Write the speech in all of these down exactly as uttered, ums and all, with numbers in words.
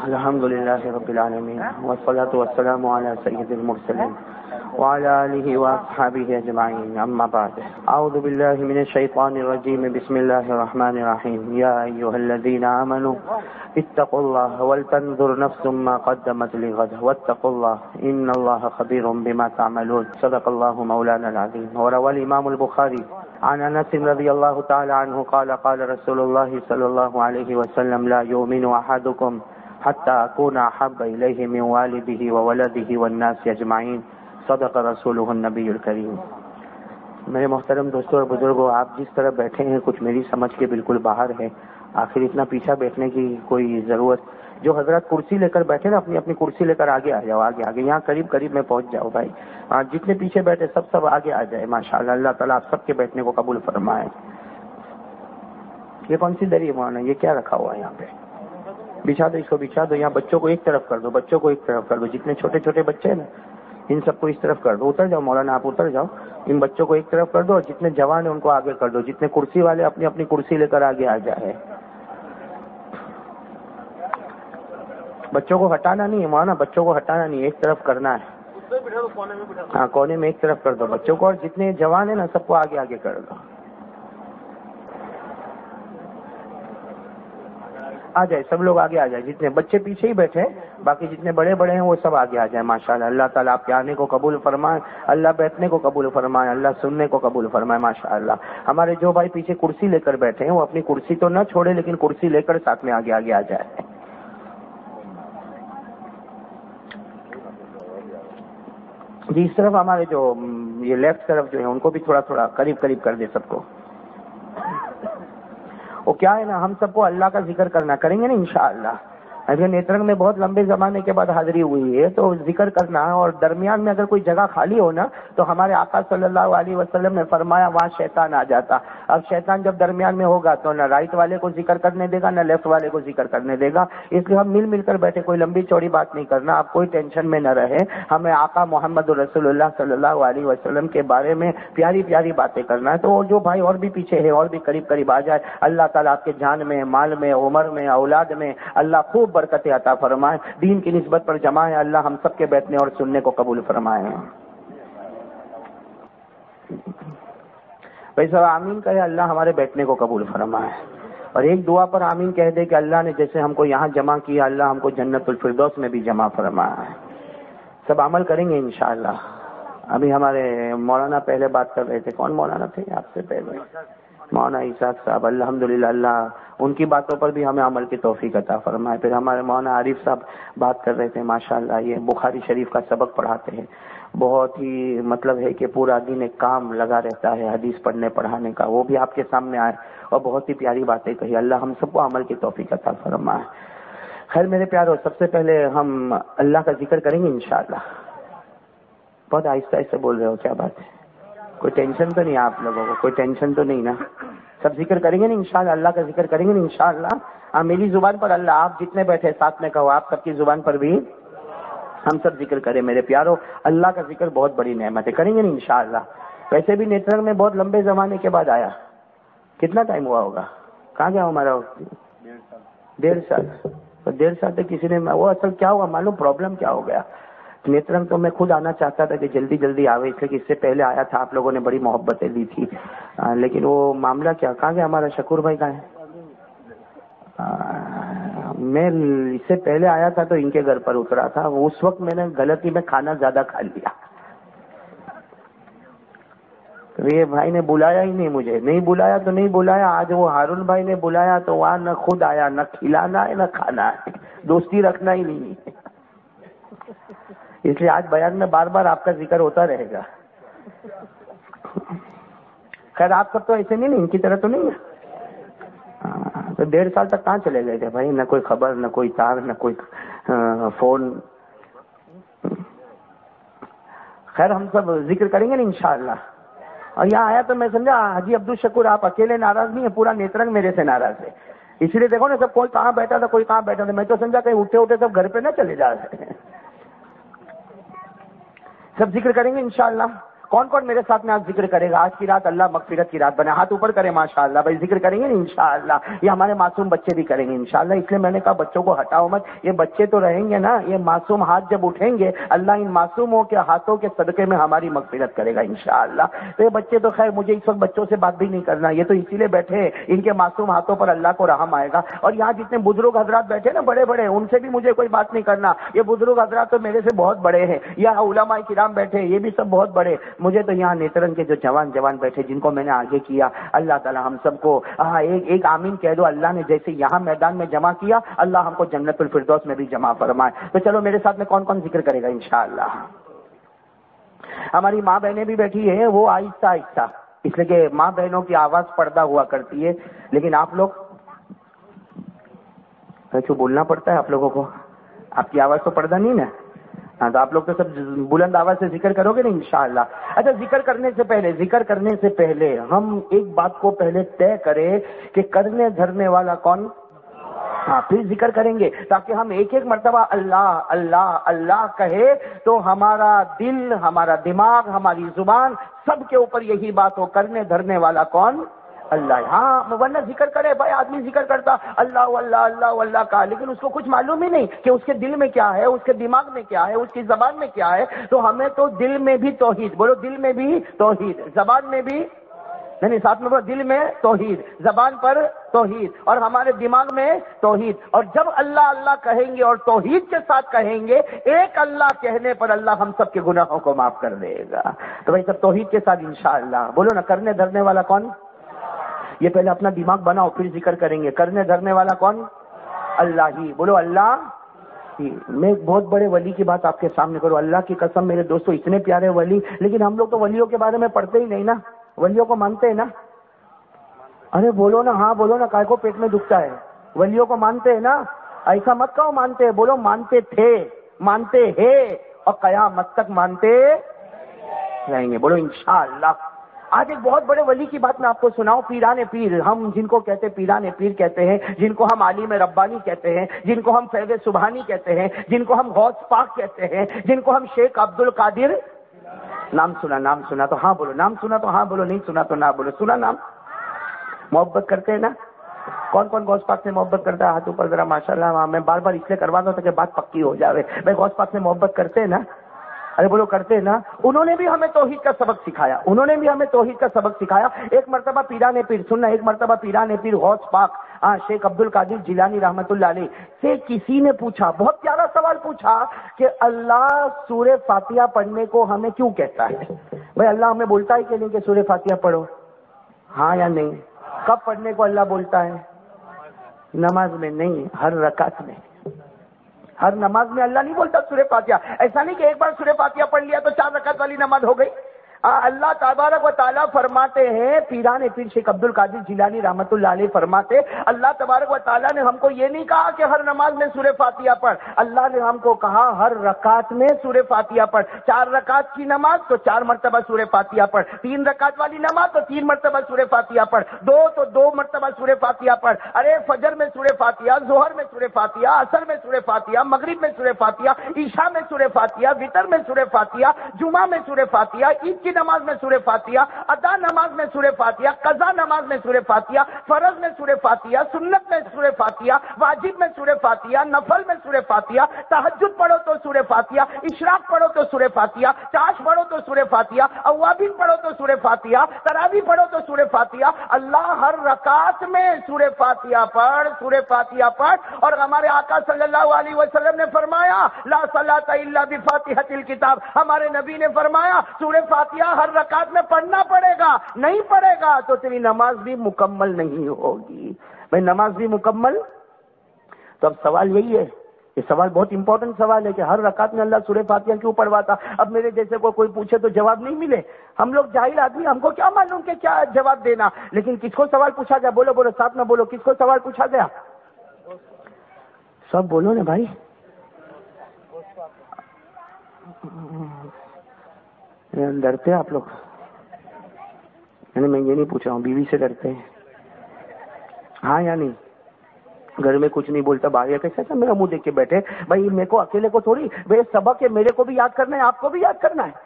الحمد للہ رب العالمین والصلاة والسلام علی سید المرسلین وعلى آلہ واصحابہ اجمعین، اما بعد، اعوذ باللہ من الشیطان الرجیم، بسم اللہ الرحمن الرحیم، یا ایہا الذین آمنوا اتقوا اللہ ولتنظر نفس ما قدمت لغد واتقوا اللہ ان اللہ خبیر بما تعملون، صدق اللہ مولانا العظیم۔ وروى الامام البخاری عن انس رضی اللہ تعالی عنہ قال قال رسول اللہ صلی اللہ علیہ وسلم لا یؤمن احدکم حتى اكون احب الیہ من والدہ وولدہ والناس اجمعین، صدق رسولہ النبی الکریم۔ میرے محترم دوستوں اور بزرگوں، آپ جس طرح بیٹھے ہیں کچھ میری سمجھ کے بالکل باہر ہے۔ آخر اتنا پیچھے بیٹھنے کی کوئی ضرورت؟ جو حضرات کرسی لے کر بیٹھے نا، اپنی اپنی کرسی لے کر آگے آ جاؤ، آگے آگے یہاں قریب قریب میں پہنچ جاؤ بھائی۔ ہاں، جتنے پیچھے بیٹھے سب سب آگے آ جائے ماشاءاللہ۔ اللہ تعالیٰ آپ سب کے بیٹھنے کو قبول فرمائے۔ یہ کون سی دری ہے مولانا؟ یہ کیا رکھا ہوا ہے یہاں پہ؟ بچھا دو، اس کو بچھا دو۔ یہاں بچوں کو ایک طرف کر دو، بچوں کو ایک طرف کر دو۔ جتنے چھوٹے چھوٹے بچے ہیں نا، ان سب کو اس طرف کر دو۔ اتر جاؤ مولانا، آپ اتر جاؤ۔ ان بچوں کو ایک طرف کر دو اور جتنے جوان ہیں ان کو آگے کر دو۔ جتنے کرسی والے اپنی اپنی کرسی لے کر آگے آ جائے۔ بچوں کو ہٹانا نہیں ہے مولانا، بچوں کو ہٹانا نہیں، ایک طرف کرنا ہے۔ ہاں، کونے میں ایک طرف کر دو بچوں کو، اور جتنے جوان ہیں نا سب کو آگے آگے کر دو۔ آ جائے سب لوگ آگے آ جائے، جتنے بچے پیچھے ہی بیٹھے، باقی جتنے بڑے بڑے ہیں وہ سب آگے آ جائیں ماشاءاللہ۔ اللہ تعالیٰ آپ کے آنے کو قبول فرمائے، اللہ بیٹھنے کو قبول فرمائے، اللہ سننے کو قبول فرمائے ماشاءاللہ۔ ہمارے جو بھائی پیچھے کرسی لے کر بیٹھے ہیں وہ اپنی کرسی تو نہ چھوڑے، لیکن کرسی لے کر ساتھ میں آگے آگے آ جائے۔ جی، اس طرف ہمارے جو یہ لیفٹ طرف جو ہے ان کو بھی تھوڑا تھوڑا قریب قریب کر دے سب کو۔ وہ کیا ہے نا، ہم سب کو اللہ کا ذکر کرنا کریں گے نا انشاءاللہ۔ اگر نیترنگ میں بہت لمبے زمانے کے بعد حاضری ہوئی ہے تو ذکر کرنا، اور درمیان میں اگر کوئی جگہ خالی ہو نا تو ہمارے آقا صلی اللہ علیہ وسلم نے فرمایا وہاں شیطان آ جاتا۔ اب شیطان جب درمیان میں ہوگا تو نہ رائٹ والے کو ذکر کرنے دے گا نہ لیفٹ والے کو ذکر کرنے دے گا۔ اس لیے ہم مل مل کر بیٹھے، کوئی لمبی چوڑی بات نہیں کرنا، آپ کوئی ٹینشن میں نہ رہے۔ ہمیں آقا محمد رسول اللہ صلی اللہ علیہ وسلم کے بارے میں پیاری پیاری باتیں کرنا ہے۔ تو جو بھائی اور بھی پیچھے ہے اور بھی قریب قریب آ جائے، اللہ تعالیٰ آپ کے جان میں، مال میں، عمر میں، اولاد میں اللہ خوب برکت عطا فرمائے، دین کی نسبت پر جمع ہے۔ اللہ ہم سب کے بیٹھنے اور سننے کو قبول فرمائے۔ ویسا آمین کہے، اللہ ہمارے بیٹھنے کو قبول فرمائے، اور ایک دعا پر آمین کہہ دے کہ اللہ نے جیسے ہم کو یہاں جمع کیا، اللہ ہم کو جنت الفردوس میں بھی جمع فرمائے۔ سب عمل کریں گے انشاءاللہ۔ ابھی ہمارے مولانا پہلے بات کر رہے تھے، کون مولانا تھے آپ سے پہلے؟ مولانا اسحاق صاحب، الحمدللہ اللہ ان کی باتوں پر بھی ہمیں عمل کی توفیق عطا فرمائے۔ پھر ہمارے مولانا عارف صاحب بات کر رہے تھے، ماشاءاللہ یہ بخاری شریف کا سبق پڑھاتے ہیں، بہت ہی مطلب ہے کہ پورا دن ایک کام لگا رہتا ہے حدیث پڑھنے پڑھانے کا، وہ بھی آپ کے سامنے آئے اور بہت ہی پیاری باتیں کہی۔ اللہ ہم سب کو عمل کی توفیق عطا فرمائے۔ خیر میرے پیارو، سب سے پہلے ہم اللہ کا ذکر کریں گے انشاءاللہ۔ بہت آہستہ آہستہ بول رہے ہو، کیا بات ہے؟ کوئی ٹینشن تو نہیں آپ لوگوں کو؟ کوئی ٹینشن تو نہیں نا؟ سب ذکر کریں گے نا انشاءاللہ، اللہ کا ذکر کریں گے نا انشاءاللہ۔ ہاں، میری زبان پر اللہ، آپ جتنے بیٹھے ساتھ میں کہو، آپ سب کی زبان پر بھی ہم سب ذکر کریں میرے پیارو۔ اللہ کا ذکر بہت بڑی نعمت ہے، کریں گے نا انشاءاللہ۔ ویسے بھی نیترنگ میں بہت لمبے زمانے کے بعد آیا، کتنا ٹائم ہوا ہوگا؟ کہاں گیا ہمارا؟ ڈیڑھ سال۔ تو ڈیڑھ سال تک کسی نے، وہ اصل کیا ہوا معلوم، پرابلم کیا ہو گیا؟ نیترنگ تو میں خود آنا چاہتا تھا کہ جلدی جلدی آوے، اس لیے کہ اس سے پہلے آیا تھا، آپ لوگوں نے بڑی محبتیں دی تھی، لیکن وہ معاملہ کیا، کہاں گیا ہمارا شکور بھائی؟ کہاں ہے؟ میں اس سے پہلے آیا تھا تو ان کے گھر پر اترا تھا، اس وقت میں نے غلطی میں کھانا زیادہ کھا لیا، تو یہ بھائی نے بلایا ہی نہیں، مجھے نہیں بلایا تو نہیں بلایا۔ آج وہ ہارون بھائی نے بلایا تو وہاں نہ خود آیا، نہ کھلانا ہے نہ کھانا ہے، دوستی رکھنا ہی نہیں ہے۔ اس لیے آج بیان میں بار بار آپ کا ذکر ہوتا رہے گا۔ خیر آپ سب تو ایسے نہیں، ان کی طرح تو نہیں ہے۔ تو ڈیڑھ سال تک کہاں چلے گئے تھے بھائی؟ نہ کوئی خبر، نہ کوئی تار، نہ کوئی فون۔ خیر ہم سب ذکر کریں گے نا انشاءاللہ۔ اور یہاں آیا تو میں سمجھا حاجی عبد الشکور آپ اکیلے ناراض نہیں ہیں، پورا نیترنگ میرے سے ناراض ہے۔ اسی لیے دیکھو نا، سب کوئی کہاں بیٹھا تھا کوئی کہاں بیٹھا تھا، میں تو سمجھا کہیں اٹھے اٹھے سب گھر پہ نہ چلے جا رہے ہیں۔ سب ذکر کریں گے انشاءاللہ۔ کون کون میرے ساتھ میں آج ذکر کرے گا؟ آج کی رات اللہ مغفرت کی رات بنے. ہاتھ اوپر کرے ماشاءاللہ. بھائی ذکر کریں گے نا انشاءاللہ. یہ ہمارے معصوم بچے بھی کریں گے انشاءاللہ. اس لیے میں نے کہا بچوں کو ہٹاؤ مت. یہ بچے تو رہیں گے نا, یہ معصوم ہاتھ جب اٹھیں گے اللہ ان معصوموں کے ہاتھوں کے صدقے میں ہماری مغفرت کرے گا انشاءاللہ. تو یہ بچے تو خیر مجھے اس وقت بچوں سے بات بھی نہیں کرنا, یہ تو اسی لیے بیٹھے ہیں ان کے معصوم ہاتھوں پر اللہ کو رحم آئے گا. اور یہاں جتنے بزرگ حضرات بیٹھے نا بڑے بڑے, ان سے بھی مجھے کوئی بات نہیں کرنا. یہ بزرگ حضرات تو میرے سے بہت بڑے ہیں. یہ علماء کرام بیٹھے یہ بھی سب بہت بڑے. مجھے تو یہاں نیترنگ کے جو جوان جوان بیٹھے جن کو میں نے آگے کیا, اللہ تعالی ہم سب کو ایک ایک آمین کہہ دو. اللہ نے جیسے یہاں میدان میں جمع کیا اللہ ہم کو جنت الفردوس میں بھی جمع فرمائے. تو چلو میرے ساتھ میں کون کون ذکر کرے گا انشاءاللہ. ہماری ماں بہنیں بھی بیٹھی ہیں, وہ آہستہ آہستہ, اس لیے کہ ماں بہنوں کی آواز پردہ ہوا کرتی ہے, لیکن آپ لوگ کیوں بولنا پڑتا ہے آپ لوگوں کو؟ آپ کی آواز تو پردہ نہیں نا. ہاں تو آپ لوگ تو سب بلند آواز سے ذکر کرو گے نا انشاءاللہ. اچھا ذکر کرنے سے پہلے ذکر کرنے سے پہلے ہم ایک بات کو پہلے طے کریں کہ کرنے دھرنے والا کون؟ ہاں پھر ذکر کریں گے تاکہ ہم ایک ایک مرتبہ اللہ اللہ اللہ کہے تو ہمارا دل, ہمارا دماغ, ہماری زبان سب کے اوپر یہی بات ہو, کرنے دھرنے والا کون؟ اللہ. ہاں ورنہ ذکر کرے بھائی, آدمی ذکر کرتا اللہ اللہ اللہ اللہ کا, لیکن اس کو کچھ معلوم ہی نہیں کہ اس کے دل میں کیا ہے, اس کے دماغ میں کیا ہے, اس کی زبان میں کیا ہے. تو ہمیں تو دل میں بھی توحید, بولو دل میں بھی توحید, زبان میں بھی نہیں, ساتھ میں بولو دل میں توحید, زبان پر توحید, اور ہمارے دماغ میں توحید. اور جب اللہ اللہ کہیں گے اور توحید کے ساتھ کہیں گے, ایک اللہ کہنے پر اللہ ہم سب کے گناہوں کو معاف کر دے گا. تو بھائی سب توحید کے ساتھ انشاءاللہ بولو نا. کرنے دھرنے والا کون؟ یہ پہلے اپنا دماغ بناؤ پھر ذکر کریں گے. کرنے دھرنے والا کون؟ اللہ ہی. بولو اللہ ہی. میں ایک بہت بڑے ولی کی بات آپ کے سامنے کروں, اللہ کی قسم میرے دوستوں, اتنے پیارے ولی, لیکن ہم لوگ تو ولیوں کے بارے میں پڑھتے ہی نہیں نا. ولیوں کو مانتے ہیں نا؟ ارے بولو نا, ہاں بولو نا, کائے کو پیٹ میں دکھتا ہے. ولیوں کو مانتے ہیں نا؟ ایسا مت کہو مانتے, بولو مانتے تھے, مانتے ہیں, اور قیامت تک مانتے رہیں گے. بولو انشاءاللہ. آج ایک بہت بڑے ولی کی بات میں آپ کو سناؤں. پیران پیر, ہم جن کو کہتے ہیں پیران پیر کہتے ہیں, جن کو ہم عالم ربانی کہتے ہیں, جن کو ہم فیض سبحانی کہتے ہیں, جن کو ہم غوث پاک کہتے ہیں, جن کو ہم شیخ عبد القادر. نام سنا نام سنا تو ہاں بولو, نام سنا تو ہاں بولو, نہیں سنا تو نہ بولو. سنا نام؟ محبت کرتے ہیں نا؟ کون کون غوث پاک سے محبت کرتا ہے؟ ہاتھ اوپر ذرا. ماشاءاللہ. میں بار بار اس لیے کروا دوں تاکہ بات پکی ہو جاوے. بھائی غوث پاک سے محبت کرتے ہیں نا؟ ارے بولو کرتے ہیں نا. انہوں نے بھی ہمیں توحید کا سبق سکھایا, انہوں نے بھی ہمیں توحید کا سبق سکھایا. ایک مرتبہ پیران پیر, سننا, ایک مرتبہ پیران پیر غوث پاک ہاں شیخ عبد القادر جیلانی رحمت اللہ علیہ سے کسی نے پوچھا, بہت پیارا سوال پوچھا کہ اللہ سورہ فاتحہ پڑھنے کو ہمیں کیوں کہتا ہے؟ بھائی اللہ ہمیں بولتا ہے کہ نہیں کہ سورہ فاتحہ پڑھو؟ ہاں یا نہیں؟ کب پڑھنے کو اللہ بولتا ہے؟ نماز میں نہیں, ہر رکعت میں. ہر نماز میں اللہ نہیں بولتا سورہ فاتحہ. ایسا نہیں کہ ایک بار سورہ فاتحہ پڑھ لیا تو چار رکعت والی نماز ہو گئی. اللہ تبارک و تعالیٰ فرماتے ہیں, پیران پیر شیخ عبد القادر جیلانی رحمت اللہ علیہ فرماتے, اللہ تبارک و تعالیٰ نے ہم کو یہ نہیں کہا کہ ہر نماز میں سورہ فاتحہ پڑھ, اللہ نے ہم کو کہا ہر رکعت میں سورہ فاتحہ پڑھ. چار رکعت کی نماز تو چار مرتبہ سورہ فاتحہ پڑھ, تین رکعت والی نماز تو تین مرتبہ سورہ فاتحہ پڑھ, دو تو دو مرتبہ سورہ فاتحہ پڑھ. ارے فجر میں سورہ فاتحہ, ظہر میں سورہ فاتحہ, عصر میں سورہ فاتحہ, مغرب میں سورہ فاتحہ, عشاء میں سورہ فاتحہ, وتر میں سورہ فاتحہ, جمعہ میں سورہ فاتحہ, عید کی نماز میں سورہ فاتحہ, ادا نماز میں سورہ فاتحہ, قضا نماز میں سورہ فاتحہ, فرض میں سورہ فاتحہ, سنت میں سورہ فاتحہ, واجب میں سورہ فاتحہ, نفل میں سورہ فاتحہ, تہجد پڑھو تو سورہ فاتحہ, اشراق پڑھو تو سورہ فاتحہ, چاش پڑھو تو سورہ فاتحہ, اوابین پڑھو تو سورہ فاتحہ, تراویح پڑھو تو سورہ فاتحہ. اللہ ہر رکعت میں سورہ فاتحہ پڑھ, سورہ فاتحہ پڑھ. اور ہمارے آقا صلی اللہ علیہ وسلم نے فرمایا لا صلاۃ الا بفاتحۃ الکتاب, ہمارے نبی نے فرمایا سورہ فاتحہ ہر رکعت میں پڑھنا پڑے گا, نہیں پڑھے گا تو تیری نماز بھی مکمل نہیں ہوگی. بھائی نماز بھی مکمل. تو اب سوال یہی ہے, یہ سوال بہت امپورٹنٹ سوال ہے کہ ہر رکعت میں اللہ سورہ فاتحہ کیوں پڑھواتا. اب میرے جیسے کو کوئی پوچھے تو جواب نہیں ملے, ہم لوگ جاہل آدمی, ہم کو کیا معلوم کہ کیا جواب دینا. لیکن کس کو سوال پوچھا گیا؟ بولو بولو ساتھ میں بولو, کس کو سوال پوچھا گیا؟ سب بولو نا بھائی. ڈرتے آپ لوگ؟ یعنی میں یہ نہیں پوچھ رہا ہوں, بیوی سے ڈرتے ہیں ہاں یا نہیں؟ گھر میں کچھ نہیں بولتا, باہر کیسے ایسا میرا منہ دیکھ کے بیٹھے. بھائی میرے کو اکیلے کو تھوڑی, بھائی سبق ہے, میرے کو بھی یاد کرنا ہے, آپ کو بھی یاد کرنا ہے.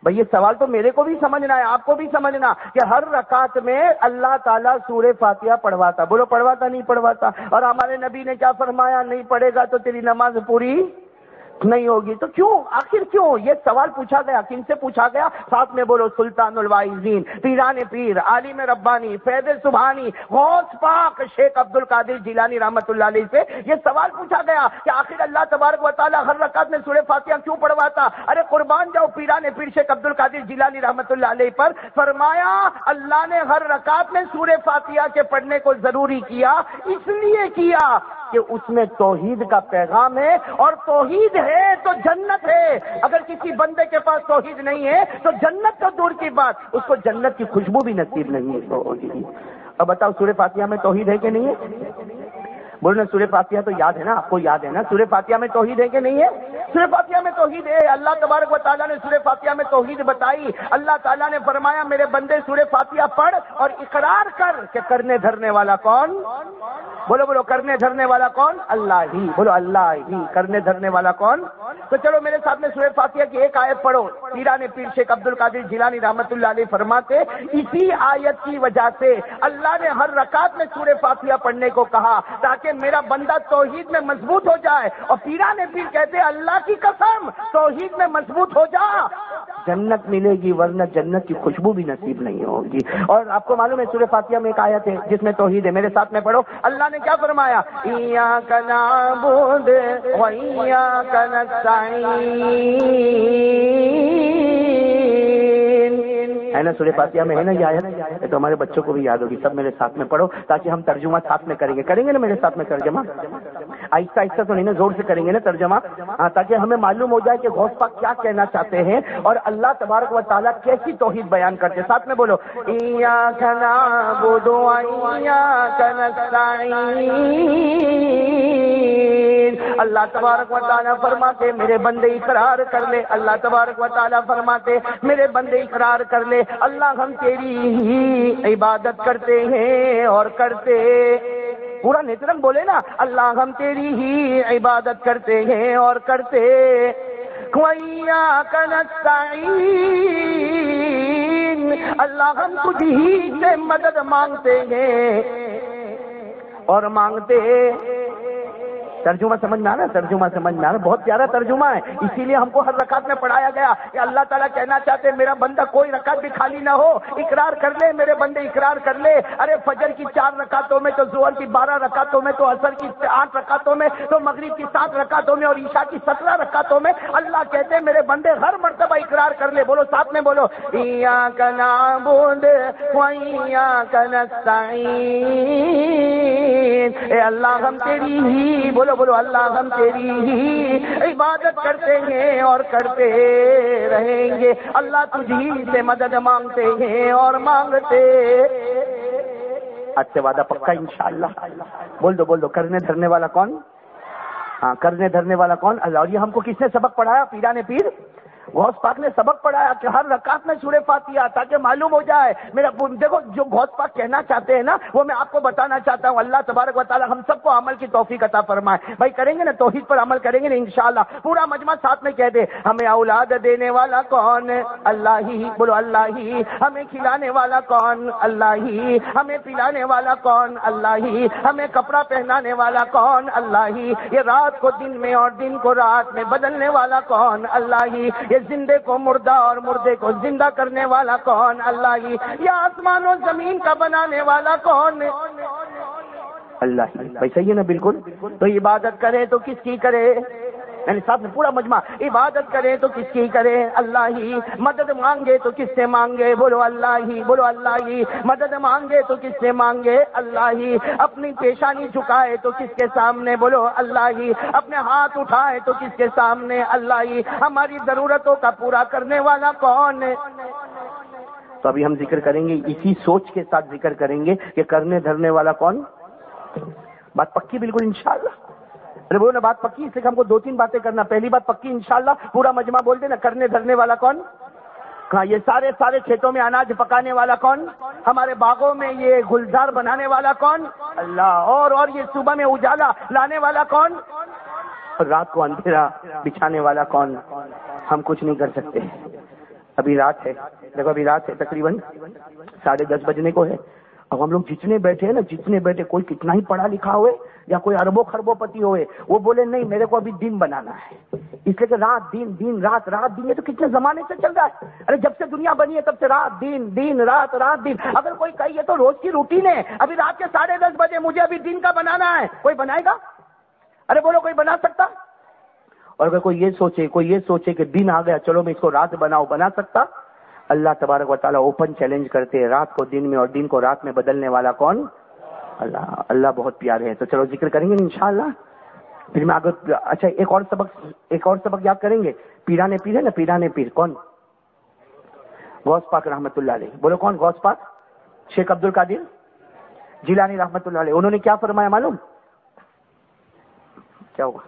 بھئی یہ سوال تو میرے کو بھی سمجھنا ہے، آپ کو بھی سمجھنا کہ ہر رکعت میں اللہ تعالیٰ سورہ فاتحہ پڑھواتا، بولو پڑھواتا نہیں پڑھواتا؟ اور ہمارے نبی نے کیا فرمایا؟ نہیں پڑھے گا تو تیری نماز پوری نہیں ہوگی۔ تو کیوں، آخر کیوں یہ سوال پوچھا گیا؟ کن سے پوچھا گیا؟ ساتھ میں بولو سلطان الواعظین، پیران پیر، عالم ربانی، فیض سبحانی، غوث پاک شیخ عبد القادر جیلانی رحمۃ اللہ علیہ سے یہ سوال پوچھا گیا کہ آخر اللہ تبارک و تعالیٰ ہر رکعت میں سورہ فاتحہ کیوں پڑھواتا؟ ارے قربان جاؤ پیران پیر شیخ عبد القادر جیلانی رحمۃ اللہ علیہ پر، فرمایا اللہ نے ہر رکعت میں سورہ فاتحہ کے پڑھنے کو ضروری کیا، اس لیے کیا کہ اس میں توحید کا پیغام ہے، اور توحید ہے تو جنت ہے۔ اگر کسی بندے کے پاس توحید نہیں ہے تو جنت تو دور کی بات، اس کو جنت کی خوشبو بھی نصیب نہیں ہوگی۔ اب بتاؤ سورہ فاتحہ میں توحید ہے کہ نہیں ہے؟ بولنا سورہ فاتحہ تو یاد ہے نا، آپ کو یاد ہے نا سورہ فاتحہ میں توحید ہے کہ نہیں ہے؟ سورہ فاتحہ میں توحید ہے۔ اللہ تبارک و تعالیٰ نے سورہ فاتحہ میں توحید بتائی۔ اللہ تعالیٰ نے فرمایا میرے بندے سورہ فاتحہ پڑھ اور اقرار کر کہ کرنے دھرنے والا کون؟ بولو بولو کرنے دھرنے والا کون؟ اللہ ہی۔ بولو اللہ ہی۔ کرنے دھرنے والا کون؟ تو چلو میرے ساتھ میں سورہ فاتحہ کی ایک آیت پڑھو۔ پیران پیر شیخ عبد القادر جیلانی رحمۃ اللہ علیہ فرماتے اسی آیت کی وجہ سے اللہ نے ہر رکعت میں سورہ فاتحہ پڑھنے کو کہا تاکہ میرا بندہ توحید میں مضبوط ہو جائے۔ اور پیران پیر کہتے اللہ کی قسم توحید میں مضبوط ہو جا، جنت ملے گی، ورنہ جنت کی خوشبو بھی نصیب نہیں ہوگی۔ اور آپ کو معلوم ہے سورہ فاتحہ میں ایک آیت ہے جس میں توحید ہے، میرے ساتھ میں پڑھو۔ اللہ نے کیا فرمایا؟ ایاک نعبد و ایاک نستعین، ہے نا سورہ فاتحہ میں ہے نا یہ آیت؟ یہ تو ہمارے بچوں کو بھی یاد ہوگی، سب میرے ساتھ میں پڑھو تاکہ ہم ترجمہ ساتھ میں کریں گے کریں گے نا میرے ساتھ میں ترجمہ؟ آہستہ آہستہ تو نہیں نا، زور سے کریں گے نا ترجمہ، ہاں تاکہ ہمیں معلوم ہو جائے کہ غوث پاک کیا کہنا چاہتے ہیں اور اللہ تبارک و تعالیٰ کیسی توحید بیان کرتے ہیں۔ ساتھ میں بولو ایاک نعبد و ایاک نستعین۔ اللہ تبارک و تعالیٰ فرماتے میرے بندے اقرار کر لے، اللہ تبارک و تعالیٰ فرماتے میرے بندے اقرار کر لے اللہ ہم تیری ہی عبادت کرتے ہیں اور کرتے، پورا نیترنگ بولے نا، اللہ ہم تیری ہی عبادت کرتے ہیں اور کرتے، وَإِيَّاكَ نَسْتَعِينُ، اللہ ہم تجھ ہی سے مدد مانگتے ہیں اور مانگتے۔ ترجمہ سمجھ میں آ رہا ہے؟ ترجمہ سمجھ میں آ رہا ہے؟ بہت پیارا ترجمہ ہے، اسی لیے ہم کو ہر رکعت میں پڑھایا گیا کہ اللہ تعالیٰ کہنا چاہتے ہیں میرا بندہ کوئی رکعت بھی خالی نہ ہو، اقرار کر لے میرے بندے اقرار کر لے۔ ارے فجر کی چار رکعتوں میں تو ظہر کی بارہ رکعتوں میں تو عصر کی آٹھ رکعتوں میں تو مغرب کی سات رکعتوں میں اور عشاء کی سترہ رکعتوں میں اللہ کہتے ہیں میرے بندے ہر مرتبہ اقرار کر لے۔ بولو ساتھ میں بولو ایاک نعبد و ایاک نستعین، اے اللہ ہم تیری ہی، بولو بولو اللہ ہم تیری ہی عبادت کرتے ہیں اور کرتے رہیں گے، اللہ تجھی سے مدد مانگتے ہیں اور مانگتے۔ آج سے وعدہ پکا انشاءاللہ؟ بول دو بول دو کرنے دھرنے والا کون؟ ہاں کرنے دھرنے والا کون؟ اللہ۔ اور یہ ہم کو کس نے سبق پڑھایا؟ پیران پیر غوث پاک نے سبق پڑھایا کہ ہر رکعت میں سورہ فاتحہ، تاکہ معلوم ہو جائے میرا۔ دیکھو جو غوث پاک کہنا چاہتے ہیں نا وہ میں آپ کو بتانا چاہتا ہوں۔ اللہ تبارک و تعالی ہم سب کو عمل کی توفیق عطا فرمائے۔ بھائی کریں گے نا توحید پر عمل کریں گے نا انشاءاللہ؟ پورا مجمع ساتھ میں کہہ دے ہمیں اولاد دینے والا کون؟ اللہ ہی۔ بولو اللہ ہی۔ ہمیں کھلانے والا کون؟ اللہ ہی۔ ہمیں پلانے والا کون؟ اللہ ہی۔ ہمیں کپڑا پہنانے والا کون؟ اللہ ہی۔ یہ رات کو دن میں اور دن کو رات میں بدلنے والا کون؟ اللہ ہی۔ یہ زندے کو مردہ اور مردے کو زندہ کرنے والا کون؟ اللہ ہی۔ یہ آسمان و زمین کا بنانے والا کون؟ اللہ ہی۔ بھائی صحیح ہے نا بالکل؟ تو عبادت کرے تو کس کی کرے؟ یعنی ساتھ میں پورا مجمع عبادت کرے تو کس کی کرے؟ اللہ ہی۔ مدد مانگے تو کس سے مانگے؟ بولو اللہ ہی۔ بولو اللہ ہی۔ مدد مانگے تو کس سے مانگے؟ اللہ ہی۔ اپنی پیشانی جھکائے تو کس کے سامنے؟ بولو اللہ ہی۔ اپنے ہاتھ اٹھائے تو کس کے سامنے؟ اللہ ہی۔ ہماری ضرورتوں کا پورا کرنے والا کون ہے؟ تو ابھی ہم ذکر کریں گے، اسی سوچ کے ساتھ ذکر کریں گے کہ کرنے دھرنے والا کون؟ بات پکی بالکل انشاءاللہ؟ ارے بولو نا بات پکی، اس لیے ہم کو دو تین باتیں کرنا۔ پہلی بات پکی انشاءاللہ، پورا مجمع بول دے نا کرنے دھرنے والا کون؟ کہاں یہ سارے سارے کھیتوں میں اناج پکانے والا کون؟ ہمارے باغوں میں یہ گلزار بنانے والا کون؟ اللہ۔ اور اور یہ صبح میں اجالا لانے والا کون؟ اور رات کو اندھیرا بچھانے والا کون؟ ہم کچھ نہیں کر سکتے، ابھی رات ہے، دیکھو ابھی رات ہے، تقریباً ساڑھے دس بجنے کو ہے. اب ہم لوگ جتنے بیٹھے ہیں نا، جتنے بیٹھے، کوئی کتنا ہی پڑھا لکھا ہوئے یا کوئی اربوں خربوں پتی ہوئے، وہ بولے نہیں میرے کو ابھی دن بنانا ہے، اس لیے کہ رات دن دن رات رات دن. یہ تو کتنے زمانے سے چل رہا ہے. ارے جب سے دنیا بنی ہے تب سے رات دن دن رات رات دن. اگر کوئی کہیے تو روز کی روٹین ہے، ابھی رات کے ساڑھے دس بجے مجھے ابھی دن کا بنانا ہے، کوئی بنائے گا؟ ارے بولو کوئی بنا سکتا؟ اور اگر کوئی یہ سوچے کوئی یہ سوچے کہ دن آ گیا چلو میں اس کو رات بناؤ، بنا سکتا؟ اللہ تبارک و تعالیٰ اوپن چیلنج کرتے ہیں، رات کو دن میں اور دن کو رات میں بدلنے والا کون؟ اللہ. اللہ بہت پیارے ہیں. تو چلو ذکر کریں گے انشاءاللہ. پھر میں آگے اچھا ایک اور سبق ایک اور سبق یاد کریں گے. پیرانے پیر ہے نا، پیرانے پیر کون؟ غوث پاک رحمت اللہ علیہ. بولو کون غوث پاک؟ شیخ عبد القادر جیلانی رحمت اللہ علیہ. انہوں نے کیا فرمایا معلوم؟ کیا ہوا؟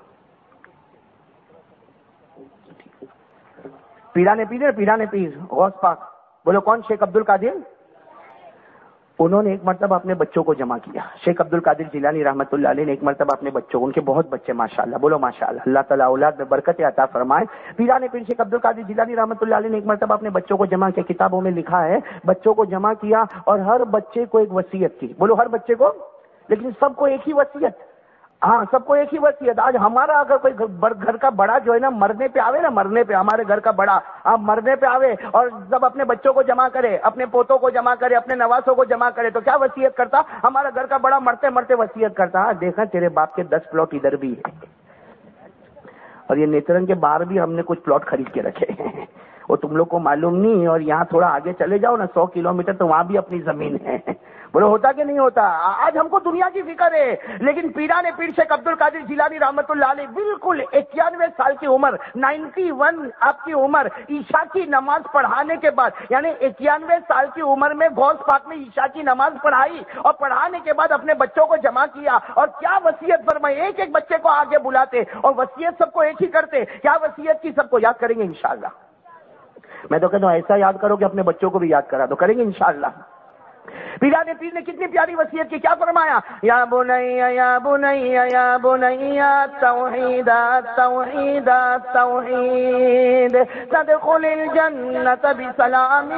پیرانے پیر ہے، پیرانے پیر غوث پاک. بولو کون؟ شیخ عبد القادر. انہوں نے ایک مرتبہ اپنے بچوں کو جمع کیا. شیخ عبد القادر جیلانی رحمت اللہ علیہ نے ایک مرتبہ اپنے بچوں کو، ان کے بہت بچے ماشاءاللہ، بولو ماشاءاللہ، اللہ تعالیٰ اولاد میں برکت عطا فرمائے. پیرانے پیر شیخ عبد القادر جیلانی رحمت اللہ علیہ نے ایک مرتبہ اپنے بچوں کو جمع کیا. کتابوں میں لکھا ہے بچوں کو جمع کیا اور ہر بچے کو ایک وصیت کی. بولو ہر بچے کو، لیکن سب کو ایک ہی وصیت. ہاں سب کو ایک ہی وصیت. آج ہمارا اگر کوئی گھر کا بڑا جو ہے نا مرنے پہ آوے نا، مرنے پہ ہمارے گھر کا بڑا آپ مرنے پہ آوے اور سب اپنے بچوں کو جمع کرے، اپنے پوتوں کو جمع کرے، اپنے نواسوں کو جمع کرے، تو کیا وصیت کرتا؟ ہمارا گھر کا بڑا مرتے مرتے وصیت کرتا، دیکھا تیرے باپ کے دس پلاٹ ادھر بھی ہے، اور یہ نیترنگ کے باہر بھی ہم نے کچھ پلاٹ خرید کے رکھے ہیں، وہ تم لوگ کو معلوم نہیں. اور یہاں تھوڑا آگے چلے جاؤ نا سو کلو میٹر تو وہاں بھی اپنی زمین ہے. بولو ہوتا کہ نہیں ہوتا؟ آج ہم کو دنیا کی فکر ہے، لیکن پیرانے پیر شیخ عبد القادر جیلانی رحمت اللہ علیہ بالکل اکیانوے سال کی عمر، نائنٹی ون آپ کی عمر، عشاء کی نماز پڑھانے کے بعد، یعنی اکیانوے سال کی عمر میں غوث پاک نے عشاء کی نماز پڑھائی اور پڑھانے کے بعد اپنے بچوں کو جمع کیا اور کیا وصیت فرمائی. ایک ایک بچے کو آگے بلاتے اور وصیت سب کو ایک ہی کرتے. کیا وصیت کی؟ سب کو یاد کریں گے انشاءاللہ. میں تو کہتا ہوں ایسا یاد کرو کہ اپنے بچوں کو بھی یاد کرا دو. کریں گے انشاءاللہ. پیرانے پیر نے کتنی پیاری وصیت کی. کیا فرمایا؟ یا بنی یا بنی یا بنی توحید توحید توحید تدخل الجنت بسلام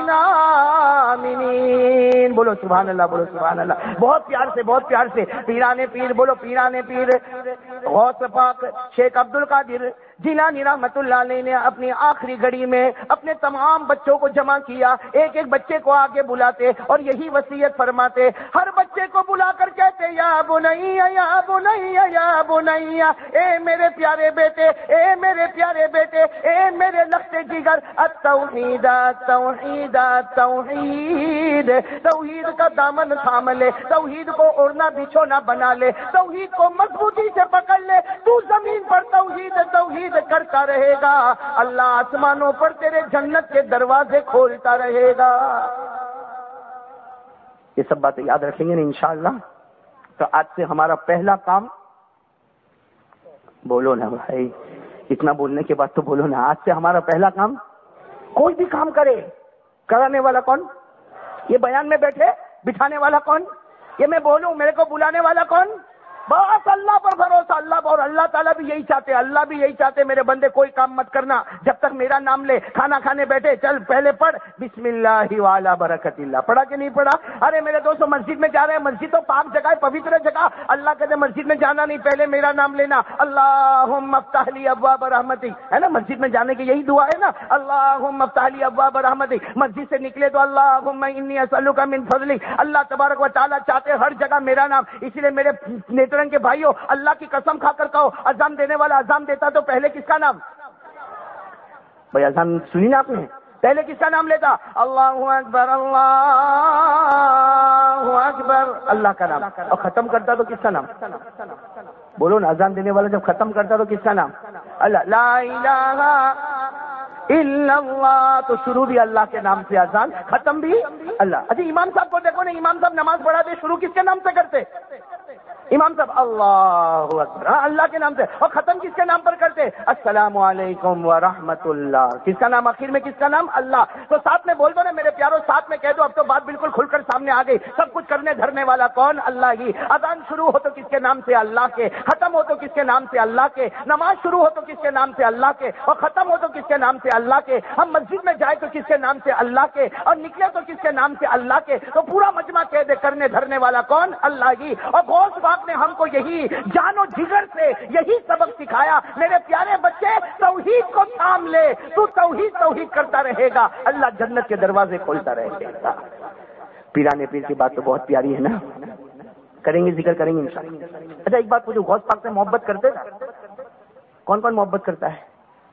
آمنین. بولو سبحان اللہ، بولو سبحان اللہ. بہت پیار سے بہت پیار سے پیرانے پیر، بولو پیرانے پیر غوث پاک شیخ عبد القادر جیلانی رحمت اللہ علیہ نے اپنی آخری گھڑی میں اپنے تمام بچوں کو جمع کیا. ایک ایک بچے کو آگے بلاتے اور یہی وصیت فرماتے. ہر بچے کو بلا کر کہتے یا بنی یا بنی یا بنی، اے میرے پیارے بیٹے، اے میرے پیارے بیٹے، اے میرے لختے جگر، التوحید توحید توحید. توحید کا دامن تھام لے، توحید کو اوڑھنا بچھونا بنا لے، توحید کو مضبوطی سے پکڑ لے. تو زمین پر توحید توحید کرتا رہے گا، اللہ آسمانوں پر تیرے جنت کے دروازے کھولتا رہے گا. یہ سب باتیں یاد رکھیں گے نا انشاءاللہ. تو آج سے ہمارا پہلا کام، بولو نا بھائی، اتنا بولنے کے بعد تو بولو نا. آج سے ہمارا پہلا کام، کوئی بھی کام کرے، کرانے والا کون؟ یہ بیان میں بیٹھے بٹھانے والا کون؟ یہ میں بولوں میرے کو بلانے والا کون؟ بس اللہ پر بھروسہ. اللہ پر، اور اللہ تعالیٰ بھی یہی چاہتے، اللہ بھی یہی چاہتے میرے بندے کوئی کام مت کرنا جب تک میرا نام لے. کھانا کھانے بیٹھے چل پہلے پڑھ بسم اللہ وعلی برکت اللہ. پڑھا کہ نہیں پڑھا؟ ارے میرے دوستوں مسجد میں جا رہے ہیں، مسجد تو پاک جگہ ہے، پوتر جگہ. اللہ کہتے مسجد میں جانا نہیں، پہلے میرا نام لینا. اللہم افتح لی ابواب رحمتک، ہے نا مسجد میں جانے کی یہی دعا ہے نا، اللہم افتح لی ابواب رحمتک. مسجد سے نکلے تو اللہم انی اسألک من فضلک. اللہ تبارک و تعالیٰ چاہتے ہر جگہ میرا نام. اسی لیے میرے نیتر کے بھائیوں، اللہ کی قسم کھا کر کہو، اذان دینے والا اذان دیتا تو پہلے کس کا نام؟ بھائی اذان سنی نا آپ نے؟ پہلے کس کا نام لیتا؟ اللہ اکبر اللہ اکبر، اللہ کا نام. اور ختم کرتا تو کس کا نام؟ بولو نا، اذان دینے والا جب ختم کرتا تو کس کا نام؟ اللہ. لا الہ الا اللہ، تو شروع بھی اللہ کے نام سے، اذان ختم بھی اللہ. اچھا امام صاحب کو دیکھو نا، امام صاحب نماز پڑھاتے شروع کس کے نام سے کرتے؟ امام صاحب اللہ اکبر، ہاں اللہ کے نام سے، اور ختم کس کے نام پر کرتے؟ السلام علیکم ورحمۃ اللہ، کس کا نام آخر میں، کس کا نام؟ اللہ۔ تو ساتھ میں بول دو نا میرے پیاروں، ساتھ میں کہہ دو، اب تو بات بالکل کھل کر سامنے آ گئی، سب کچھ کرنے دھرنے والا کون؟ اللہ ہی۔ اذان شروع ہو تو کس کے نام سے؟ اللہ کے۔ ختم ہو تو کس کے نام سے؟ اللہ کے۔ نماز شروع ہو تو کس کے نام سے؟ اللہ کے، اور ختم ہو تو کس کے نام سے؟ اللہ کے۔ ہم مسجد میں جائے تو کس کے نام سے؟ اللہ کے، اور نکلے تو کس کے نام سے؟ اللہ کے۔ تو پورا مجمع کہہ دے کرنے دھرنے والا کون؟ اللہ ہی۔ اور غوث پاک نے ہم کو یہی جان و جگر سے یہی سبق سکھایا، میرے پیارے بچے توحید کو تھام لے، تو توحید توحید کرتا رہے گا، اللہ جنت کے دروازے کھولتا رہے گا۔ پیرانے پیر کی بات تو بہت پیاری ہے نا، کریں گے ذکر کریں گے انشاءاللہ۔ اچھا ایک بات پوچھو، غوث پاک سے محبت کرتے نا؟ کون کون محبت کرتا ہے؟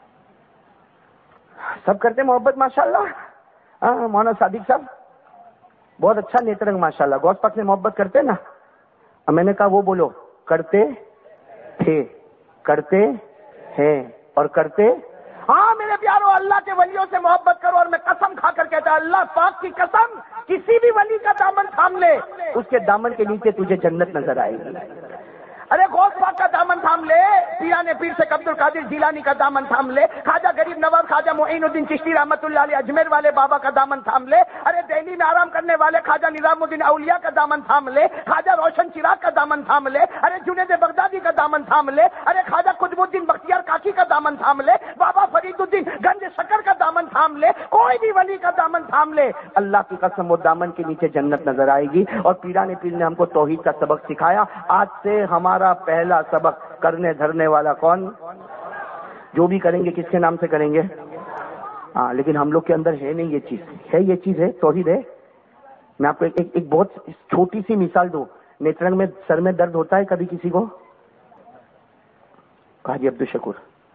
سب کرتے محبت ماشاءاللہ۔ ہاں مولانا صادق صاحب بہت اچھا نیترنگ ماشاءاللہ، غوث پاک سے محبت کرتے نا؟ اب میں نے کہا وہ بولو، کرتے تھے، کرتے ہیں، اور کرتے۔ ہاں میرے پیاروں، اللہ کے ولیوں سے محبت کرو، اور میں قسم کھا کر کہتا ہوں، اللہ پاک کی قسم، کسی بھی ولی کا دامن تھام لے، اس کے دامن کے نیچے تجھے جنت نظر آئے گی۔ ارے غوث پاک کا دامن تھام لے، پیرانے پیر سے عبد القادر جیلانی کا دامن تھام لے، خواجہ غریب نواز خواجہ معین الدین چشتی رحمۃ اللہ علیہ اجمیر والے بابا کا دامن تھام لے، ارے دہلی میں آرام کرنے والے خواجہ نظام الدین اولیاء کا دامن تھام لے، خواجہ روشن چراغ کا دامن تھام لے، ارے جنید بغدادی کا دامن تھام لے، ارے خواجہ قطب الدین بختیار کاکی کا دامن تھام لے، بابا فرید الدین گنج شکر کا دامن تھام لے، کوئی بھی ولی کا دامن تھام لے، اللہ کی قسم وہ دامن کے نیچے جنت نظر آئے گی۔ اور پیرانے پیر نے ہم کو توحید کا سبق سکھایا۔ آج سے ہمارا پہلا سبق، کرنے دھرنے والا کون؟ جو بھی کریں گے کس کے نام سے کریں گے؟ ہاں لیکن ہم لوگ کے اندر ہے نہیں یہ چیز، ہے یہ چیز ہے، توحید ہے۔ میں آپ کو ایک, ایک, ایک بہت چھوٹی سی مثال دوں، نیترنگ میں سر میں درد ہوتا ہے کبھی کسی کو؟ کہا جی عبد الشکور،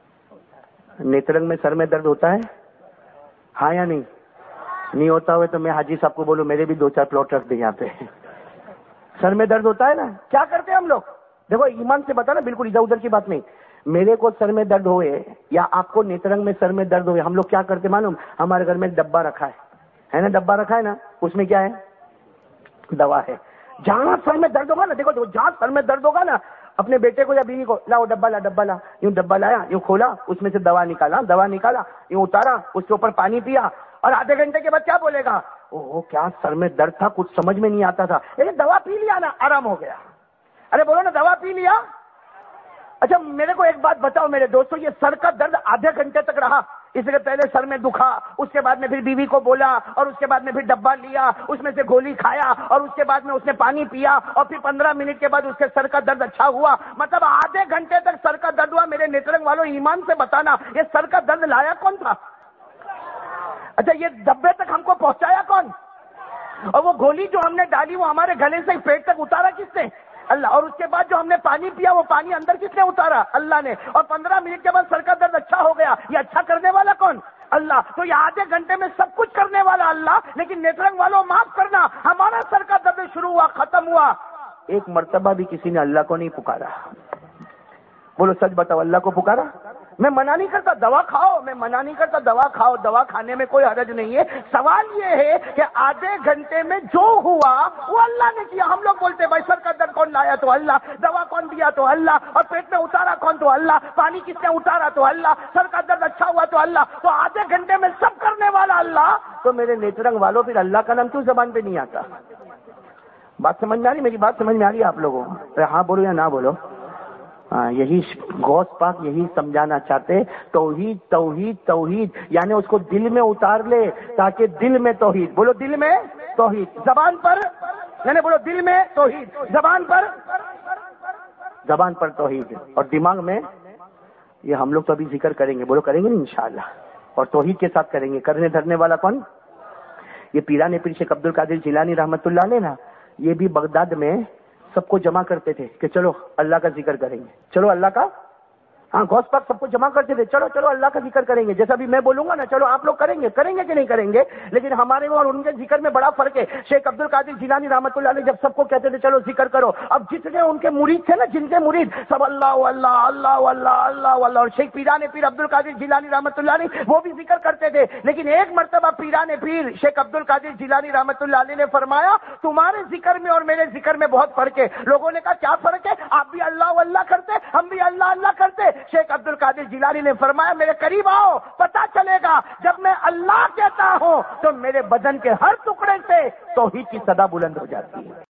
نیترنگ میں سر میں درد ہوتا ہے؟ ہاں یا نہیں؟ نہیں ہوتا ہوئے تو میں حاجی صاحب کو بولوں میرے بھی دو چار پلاٹ رکھ دیں یہاں پہ۔ سر میں درد ہوتا ہے نا، کیا کرتے ہیں ہم لوگ؟ دیکھو ایمان سے بتا نا، بالکل ادھر ادھر کی بات نہیں۔ میرے کو سر میں درد ہوئے یا آپ کو نیترنگ میں سر میں درد ہوئے، ہم لوگ کیا کرتے معلوم؟ ہمارے گھر میں ڈبہ رکھا ہے ہے نا، ڈبہ رکھا ہے نا، اس میں کیا ہے؟ دوا ہے۔ جہاں سر میں درد ہوگا نا، دیکھو جہاں سر میں درد ہوگا نا، اپنے بیٹے کو یا بیوی کو لا وہ ڈبہ لا ڈبہ لا، یوں ڈبہ لایا، یوں کھولا، اس میں سے دوا نکالا، دوا نکالا، یوں اتارا، اس کے اوپر پانی پیا، اور آدھے گھنٹے کے بعد کیا بولے گا؟ اوہ کیا سر میں درد تھا، کچھ سمجھ میں نہیں آتا تھا، لیکن دوا پی لیا نا، آرام ہو گیا۔ ارے بولو نا، دوا پی لیا۔ اچھا میرے کو ایک بات بتاؤ میرے دوستو، یہ سر کا درد آدھے گھنٹے تک رہا، اس سے پہلے سر میں دکھا، اس کے بعد میں پھر بیوی کو بولا، اور اس کے بعد میں پھر ڈبہ لیا، اس میں سے گولی کھایا، اور اس کے بعد میں اس نے پانی پیا، اور پھر پندرہ منٹ کے بعد اس کے سر کا درد اچھا ہوا، مطلب آدھے گھنٹے تک سر کا درد ہوا۔ میرے نیترنگ والوں ایمان سے بتانا، یہ سر کا درد لایا کون تھا؟ اچھا یہ ڈبے تک ہم کو پہنچایا کون؟ اور وہ گولی جو ہم نے ڈالی وہ ہمارے گلے سے پیٹ تک اتارا کس نے؟ اللہ۔ اور اس کے بعد جو ہم نے پانی پیا وہ پانی اندر کس نے اتارا؟ اللہ نے۔ اور پندرہ منٹ کے بعد سر کا درد اچھا ہو گیا، یہ اچھا کرنے والا کون؟ اللہ۔ تو یہ آدھے گھنٹے میں سب کچھ کرنے والا اللہ، لیکن نیترنگ والوں معاف کرنا، ہمارا سر کا درد شروع ہوا، ختم ہوا، ایک مرتبہ بھی کسی نے اللہ کو نہیں پکارا۔ بولو سچ بتاؤ، اللہ کو پکارا؟ میں منع نہیں کرتا دوا کھاؤ، میں منع نہیں کرتا دوا کھاؤ، دوا کھانے میں کوئی حرج نہیں ہے۔ سوال یہ ہے کہ آدھے گھنٹے میں جو ہوا وہ اللہ نے کیا۔ ہم لوگ بولتے بھائی سر کا درد کون لایا؟ تو اللہ۔ دوا کون دیا؟ تو اللہ۔ اور پیٹ میں اتارا کون؟ تو اللہ۔ پانی کس نے اتارا؟ تو اللہ۔ سر کا درد اچھا ہوا تو اللہ۔ تو آدھے گھنٹے میں سب کرنے والا اللہ، تو میرے نیترنگ والوں پھر اللہ کا نام کیوں زبان پہ نہیں آتا؟ بات سمجھ میں آ رہی؟ میری بات سمجھ میں آ رہی ہے آپ لوگوں؟ ہاں بولو یا نہ بولو؟ ہاں یہی غوث پاک یہی سمجھانا چاہتے، توحید توحید توحید، یعنی اس کو دل میں اتار لے تاکہ دل میں توحید، بولو دل میں توحید، زبان پر یعنی بولو دل میں توحید، زبان پر زبان پر توحید، اور دماغ میں یہ ہم لوگ تو ابھی ذکر کریں گے، بولو کریں گے نا انشاءاللہ، اور توحید کے ساتھ کریں گے۔ کرنے دھرنے والا کون؟ یہ پیرانے پیر شیخ عبد القادر جیلانی رحمۃ اللہ علیہ نا، یہ بھی بغداد میں سب کو جمع کرتے تھے کہ چلو اللہ کا ذکر کریں گے، چلو اللہ کا ہاں غوث پاک سب کو جمع کرتے تھے، چلو چلو اللہ کا ذکر کریں گے، جیسا بھی میں بولوں گا نا، چلو آپ لوگ کریں گے کریں گے کہ نہیں کریں گے، لیکن ہمارے اور ان کے ذکر میں بڑا فرق ہے۔ شیخ عبد القادر جیلانی رحمۃ اللہ علیہ جب سب کو کہتے تھے چلو ذکر کرو، اب جتنے ان کے مرید تھے نا، جن کے مرید سب اللہ اللہ اللہ اللہ اللہ اللہ، اور شیخ پیران پیر عبد القادر جیلانی رحمۃ اللہ علیہ وہ بھی ذکر کرتے تھے، لیکن ایک مرتبہ پیران پیر شیخ عبد القادر جیلانی رحمۃ اللہ علیہ نے فرمایا تمہارے ذکر میں اور میرے ذکر میں بہت فرق ہے۔ لوگوں نے کہا کیا فرق ہے؟ آپ بھی اللہ اللہ کرتے، ہم بھی اللہ اللہ کرتے۔ شیخ عبد القادر جیلانی نے فرمایا میرے قریب آؤ، پتا چلے گا جب میں اللہ کہتا ہوں تو میرے بدن کے ہر ٹکڑے سے توحید کی صدا بلند ہو جاتی ہے۔